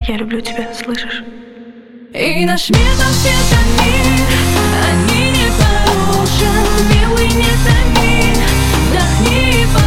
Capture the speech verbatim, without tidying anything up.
Я люблю тебя, слышишь? И наш мир там все томит, они не порушен. Милый, не томи, вдохни и